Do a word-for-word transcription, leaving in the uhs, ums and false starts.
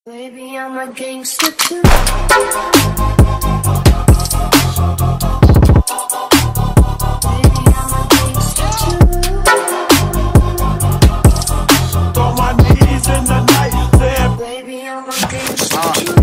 Baby, I'm a gangster too. Baby, I'm a gangster too. On my knees in the night, there. Baby, I'm a gangster Uh, too.